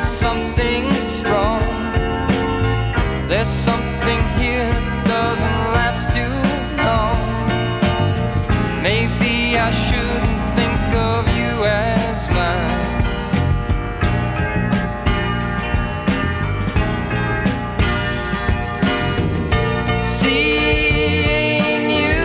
that something's wrong. There's something here that doesn't last too long. Maybe I shouldn't think of you as mine. Seeing you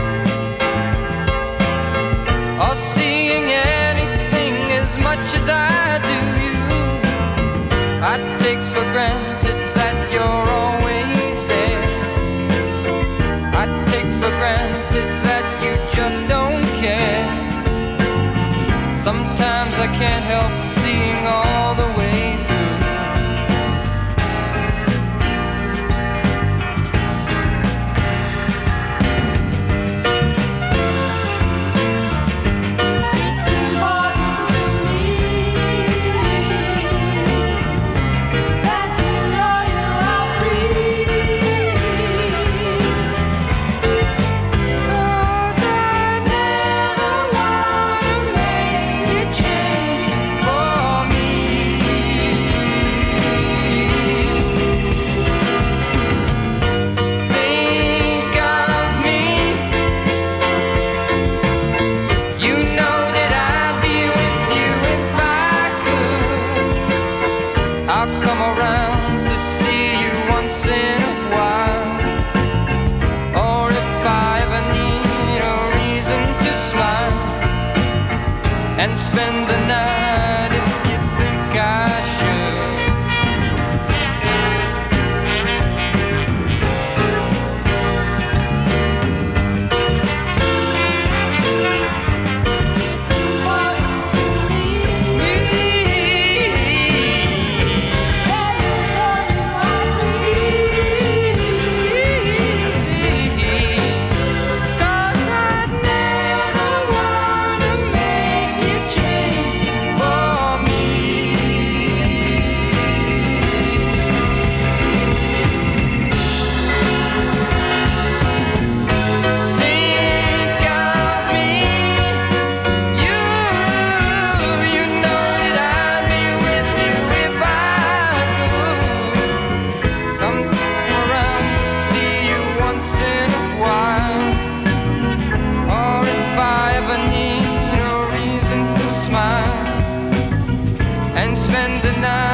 or seeing anything as much as I do you, I take for granted that you're always there. I take for granted that you just don't care. Sometimes I can't help seeing all the way through. I'll come around to see you once in a while. Or if I ever need a reason to smile and spend the night if you think I should. It's important to me. And spend the night